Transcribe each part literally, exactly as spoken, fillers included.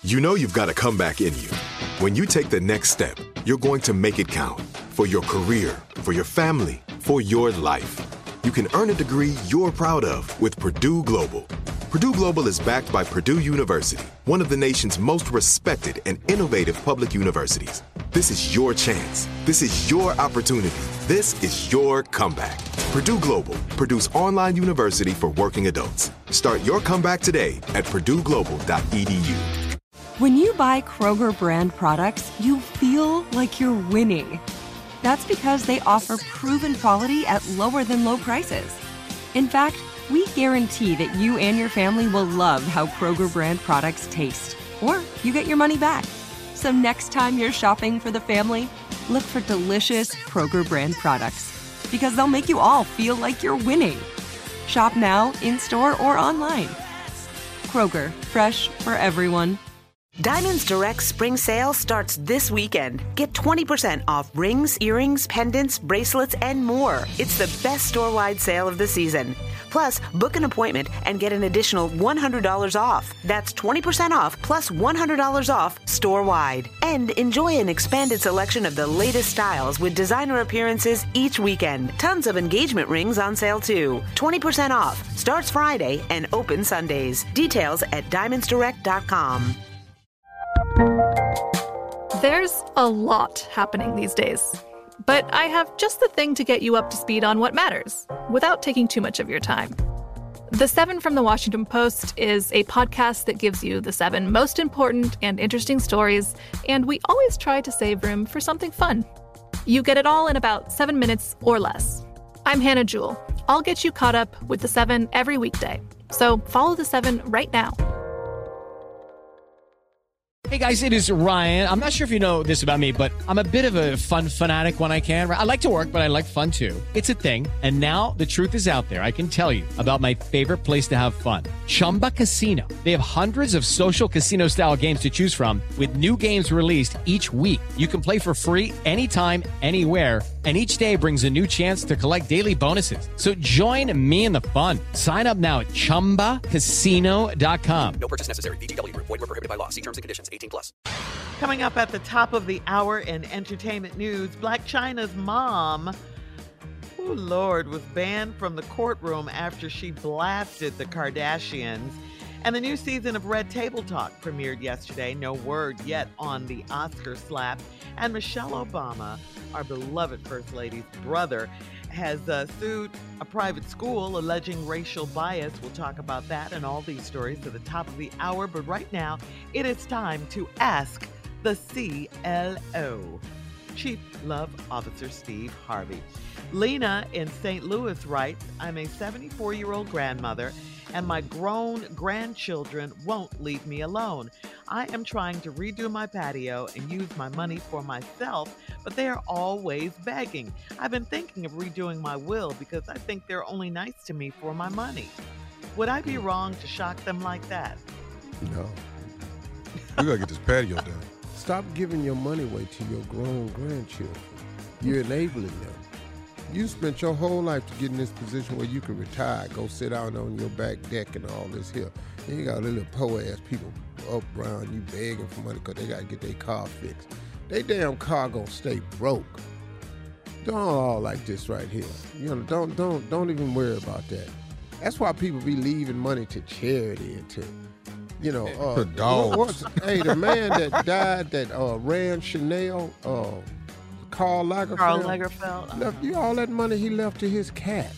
You know you've got a comeback in you. When you take the next step, you're going to make it count. For your career, for your family, for your life. You can earn a degree you're proud of with Purdue Global. Purdue Global is backed by Purdue University, one of the nation's most respected and innovative public universities. This is your chance. This is your opportunity. This is your comeback. Purdue Global, Purdue's online university for working adults. Start your comeback today at purdue global dot e d u. When you buy Kroger brand products, you feel like you're winning. That's because they offer proven quality at lower than low prices. In fact, we guarantee that you and your family will love how Kroger brand products taste, or you get your money back. So next time you're shopping for the family, look for delicious Kroger brand products, because they'll make you all feel like you're winning. Shop now, in-store, or online. Kroger, fresh for everyone. Diamonds Direct Spring Sale starts this weekend. Get twenty percent off rings, earrings, pendants, bracelets, and more. It's the best store-wide sale of the season. Plus, book an appointment and get an additional one hundred dollars off. That's twenty percent off plus one hundred dollars off store-wide. And enjoy an expanded selection of the latest styles with designer appearances each weekend. Tons of engagement rings on sale, too. twenty percent off. Starts Friday and open Sundays. Details at diamonds direct dot com. There's a lot happening these days, but I have just the thing to get you up to speed on what matters without taking too much of your time. The Seven from the Washington Post is a podcast that gives you the seven most important and interesting stories, and we always try to save room for something fun. You get it all in about seven minutes or less. I'm Hannah Jewell. I'll get you caught up with the Seven every weekday. So follow the Seven right now. Hey guys, it is Ryan. I'm not sure if you know this about me, but I'm a bit of a fun fanatic when I can. I like to work, but I like fun too. It's a thing. And now the truth is out there. I can tell you about my favorite place to have fun. Chumba Casino. They have hundreds of social casino style games to choose from with new games released each week. You can play for free anytime, anywhere. And each day brings a new chance to collect daily bonuses. So join me in the fun. Sign up now at chumba casino dot com. No purchase necessary. V G W. Void where prohibited by law. See terms and conditions. eighteen plus. Coming up at the top of the hour in entertainment news, Blac Chyna's mom, oh Lord, was banned from the courtroom after she blasted the Kardashians. And the new season of Red Table Talk premiered yesterday. No word yet on the Oscar slap. And Michelle Obama, our beloved First Lady's brother, has uh, sued a private school alleging racial bias. We'll talk about that and all these stories to the top of the hour. But right now, it is time to ask the C L O, Chief Love Officer Steve Harvey. Lena in Saint Louis writes, I'm a seventy-four-year-old grandmother, and my grown grandchildren won't leave me alone. I am trying to redo my patio and use my money for myself, but they are always begging. I've been thinking of redoing my will because I think they're only nice to me for my money. Would I be wrong to shock them like that? No. We gotta get this patio done. Stop giving your money away to your grown grandchildren. You're enabling them. You spent your whole life to get in this position where you can retire, go sit down on your back deck and all this here. And you got little poor-ass people up around you begging for money because they got to get their car fixed. They damn car gonna stay broke. Don't all like this right here. You know, don't don't don't even worry about that. That's why people be leaving money to charity and to, you know, uh, dogs. What, what's, hey, the man that died that uh, ran Chanel. Uh, Karl Lagerfeld. Karl Lagerfeld. Left you all that money he left to his cat.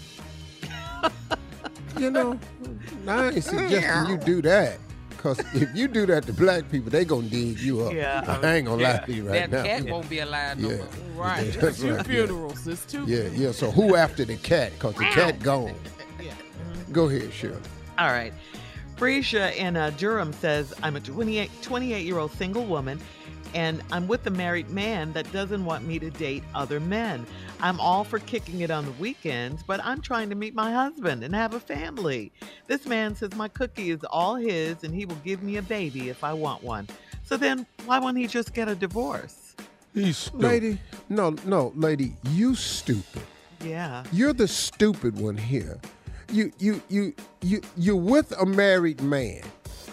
You know, I ain't suggesting you do that. Because if you do that to black people, they going to dig you up. Yeah. I ain't going to yeah. lie to you right that now. That cat yeah. won't be alive no yeah. more. Right. Yeah, It's two right. funerals. It's two Yeah, funerals. yeah. So who after the cat? Because the cat gone. Yeah. Go ahead, Shirley. All right. Freesia in uh, Durham says, I'm a twenty-eight, twenty-eight-year-old single woman, and I'm with a married man that doesn't want me to date other men. I'm all for kicking it on the weekends, but I'm trying to meet my husband and have a family. This man says my cookie is all his and he will give me a baby if I want one. So then why won't he just get a divorce? He's stupid. Lady, no, no, lady, you stupid. Yeah. You're the stupid one here. You, you, you, you, you're with a married man.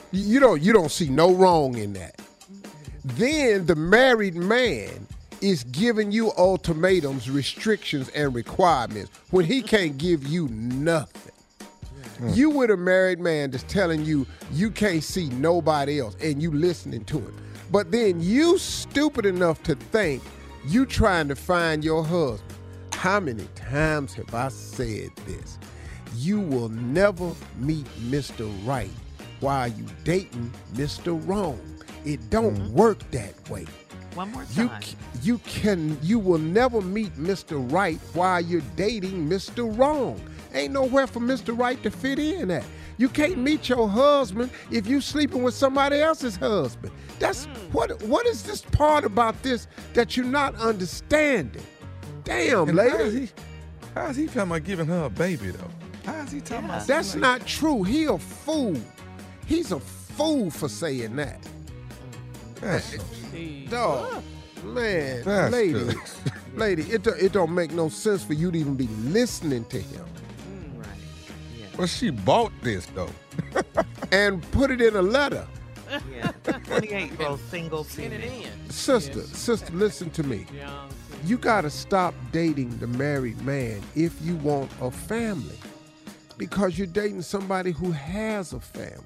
You don't you don't see no wrong in that. Then the married man is giving you ultimatums, restrictions, and requirements when he can't give you nothing. Mm. You with a married man that's telling you you can't see nobody else and you listening to him. But then you stupid enough to think you trying to find your husband. How many times have I said this? You will never meet Mister Right while you dating Mister Wrong. It don't mm-hmm. work that way. One more You time. you can you will never meet Mister Right while you're dating Mister Wrong. Ain't nowhere for Mister Right to fit in at. You can't meet your husband if you sleeping with somebody else's husband. That's mm. what what is this part about this that you're not understanding? Damn, And lady. How is, he, how is he talking about giving her a baby, though? How is he talking Yeah. about That's something not true. He a fool. He's a fool for saying that. like that? Dog, man, That's lady, good. lady, it, do- it don't make no sense for you to even be listening to him. Right. Yeah. Well, she bought this, though. And put it in a letter. Yeah. twenty-eight-year-old single female. Sister, sister, listen to me. You gotta stop dating the married man if you want a family. Because you're dating somebody who has a family.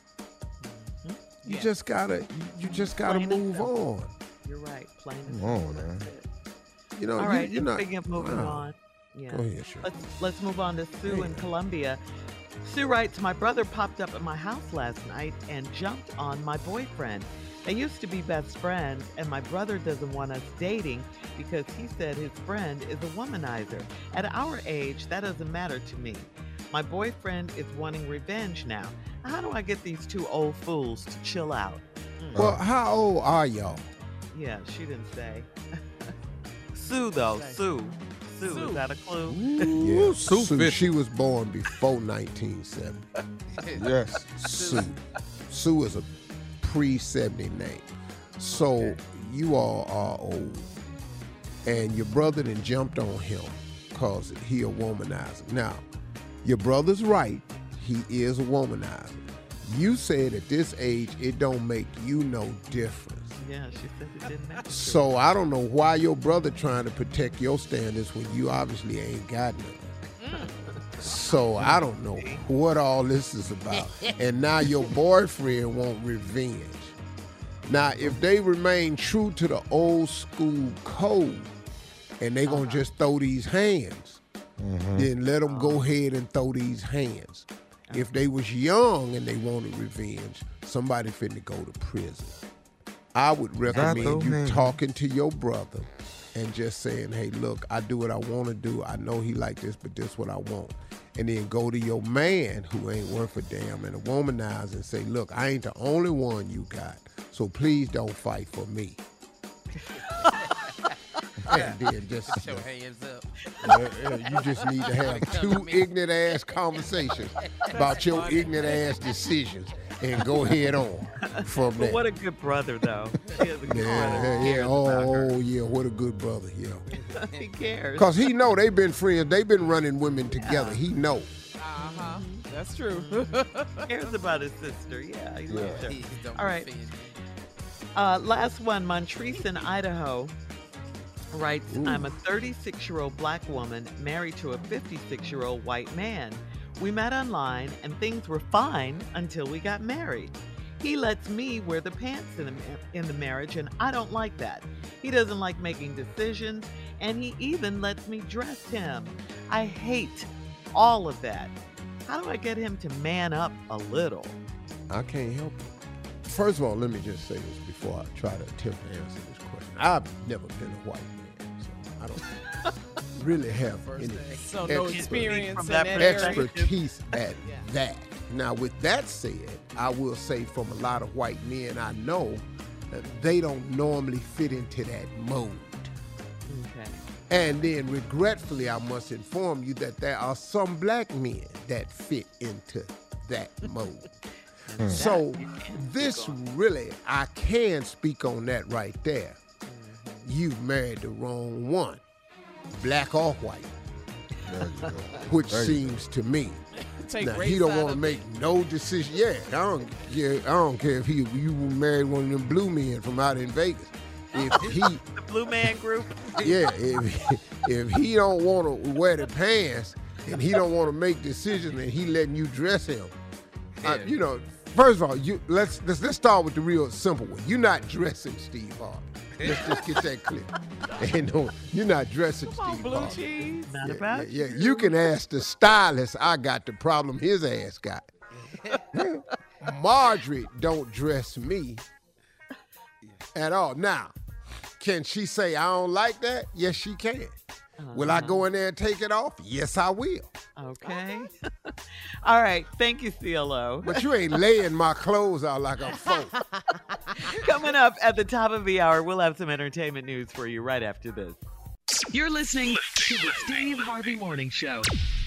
You Yeah. just gotta you just gotta Plain and move simple. on. You're right. Plain and Come on, simple. man. That's it. You know, All you, right. you're not Speaking of moving wow. on. Yeah. Go ahead, sure. Let's let's move on to Sue in Columbia. Sue writes, my brother popped up at my house last night and jumped on my boyfriend. They used to be best friends, and my brother doesn't want us dating because he said his friend is a womanizer. At our age, that doesn't matter to me. My boyfriend is wanting revenge now. How do I get these two old fools to chill out? Mm. Well, how old are y'all? Yeah, she didn't say. Sue, though. Sue. Sue, is that a clue? Yeah, Sue Sue, fifty. she was born before nineteen seventy. Yes. Sue. Sue is a pre seventy name. So you all are old. And your brother then jumped on him because he a womanizer. Now, your brother's right. He is a womanizer. You said at this age, it don't make you no difference. Yeah, she said it didn't matter. So I don't know why your brother trying to protect your standards when you obviously ain't got none. So I don't know what all this is about. And now your boyfriend want revenge. Now, if they remain true to the old school code and they gonna just throw these hands, then let them go ahead and throw these hands. If they was young and they wanted revenge, somebody finna go to prison. I would recommend those you hands. talking to your brother and just saying, hey, look, I do what I want to do. I know he like this, but this what I want. And then go to your man who ain't worth a damn and a womanizer and say, look, I ain't the only one you got, so please don't fight for me. And then just, Your hands up. uh, uh, you just need to have two ignorant ass conversations about your ignorant ass decisions and go head on from But there. what a good brother, though. He is a good Yeah, brother. yeah, oh, oh, yeah, what a good brother, yeah. He cares. Cause he know they been friends, they been running women together. He know. Uh-huh. That's true. He cares about his sister. Yeah, he loves her. Please don't All right. offend. Uh, last one, Montrese in Idaho writes, I'm a thirty-six-year-old black woman married to a fifty-six-year-old white man. We met online and things were fine until we got married. He lets me wear the pants in the, in the marriage, and I don't like that. He doesn't like making decisions, and he even lets me dress him. I hate all of that. How do I get him to man up a little? I can't help it. First of all, let me just say this before I try to attempt to answer this question. I've never been a white man, so I don't really have any So no expert- experience From in that that area. expertise at that. Now, with that said, I will say from a lot of white men I know, that they don't normally fit into that mode. Okay. And then regretfully, I must inform you that there are some black men that fit into that mode. So this really, I can speak on that right there. You've married the wrong one, black or white, There you go. which There you seems to me take Now, race he don't out want to of make no decision. Yeah, I don't. Yeah, I don't care if he you married one of them blue men from out in Vegas. If he The Blue Man Group. yeah, if if he don't want to wear the pants and he don't want to make decisions and he letting you dress him, uh, you know. First of all, you let's, let's let's start with the real simple one. You're not dressing Steve Harvey. Let's just get that clear. And no, you're not dressing Come on, Steve blue Harvey. cheese. Not Yeah, about yeah, yeah. You can ask the stylist. I got the problem his ass got. Marjorie don't dress me at all. Now, can she say I don't like that? Yes, she can. Uh-huh. Will I go in there and take it off? Yes, I will. Okay. All right. Thank you, C L O. But you ain't laying my clothes out like a phone. Coming up at the top of the hour, we'll have some entertainment news for you right after this. You're listening to the Steve Harvey Morning Show.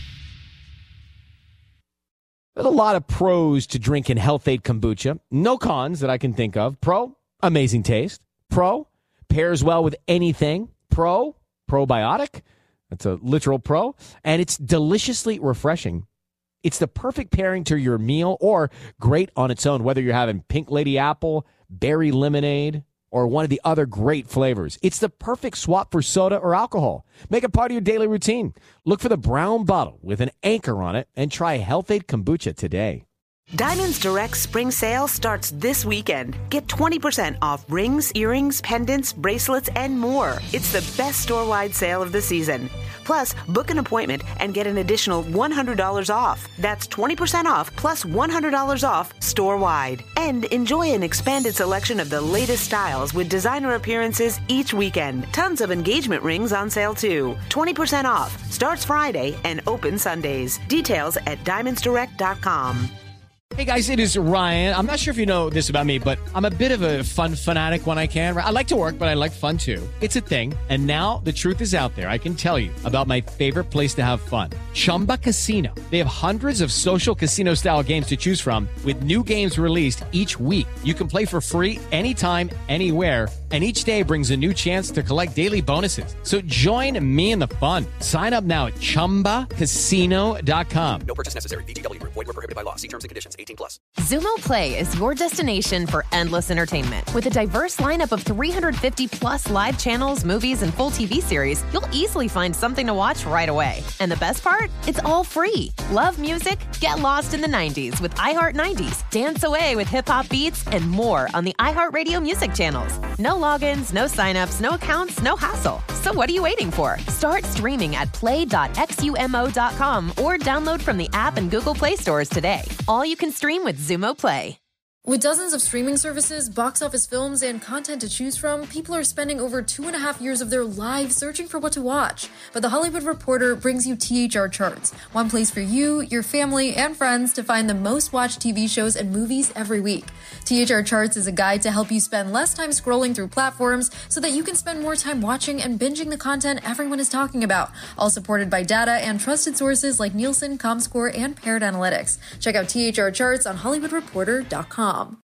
There's a lot of pros to drinking Health-Ade kombucha. No cons that I can think of. Pro, amazing taste. Pro, pairs well with anything. Pro, probiotic. That's a literal pro. And it's deliciously refreshing. It's the perfect pairing to your meal or great on its own, whether you're having pink lady apple, berry lemonade, or one of the other great flavors. It's the perfect swap for soda or alcohol. Make it part of your daily routine. Look for the brown bottle with an anchor on it and try Health-Ade kombucha today. Diamonds Direct spring sale starts this weekend. Get twenty percent off rings, earrings, pendants, bracelets, and more. It's the best store-wide sale of the season. Plus, book an appointment and get an additional one hundred dollars off. That's twenty percent off plus one hundred dollars off store-wide. And enjoy an expanded selection of the latest styles with designer appearances each weekend. Tons of engagement rings on sale too. twenty percent off. Starts Friday and open Sundays. Details at diamonds direct dot com. Hey guys, it is Ryan. I'm not sure if you know this about me, but I'm a bit of a fun fanatic when I can. I like to work, but I like fun too. It's a thing. And now the truth is out there. I can tell you about my favorite place to have fun. Chumba Casino. They have hundreds of social casino style games to choose from with new games released each week. You can play for free anytime, anywhere. And each day brings a new chance to collect daily bonuses. So join me in the fun. Sign up now at chumba casino dot com. No purchase necessary. V G W. Void where prohibited by law. See terms and conditions. eighteen plus. Xumo Play is your destination for endless entertainment. With a diverse lineup of three hundred fifty plus live channels, movies, and full T V series, you'll easily find something to watch right away. And the best part? It's all free. Love music? Get lost in the nineties with iHeart nineties. Dance away with hip-hop beats and more on the iHeartRadio music channels. No logins, no signups, no accounts, no hassle. So what are you waiting for? Start streaming at play dot xumo dot com or download from the app and Google Play stores today. All you can stream with Xumo Play. With dozens of streaming services, box office films, and content to choose from, people are spending over two and a half years of their lives searching for what to watch. But The Hollywood Reporter brings you T H R Charts, one place for you, your family, and friends to find the most watched T V shows and movies every week. T H R Charts is a guide to help you spend less time scrolling through platforms so that you can spend more time watching and binging the content everyone is talking about, all supported by data and trusted sources like Nielsen, Comscore, and Paired Analytics. Check out T H R Charts on hollywood reporter dot com.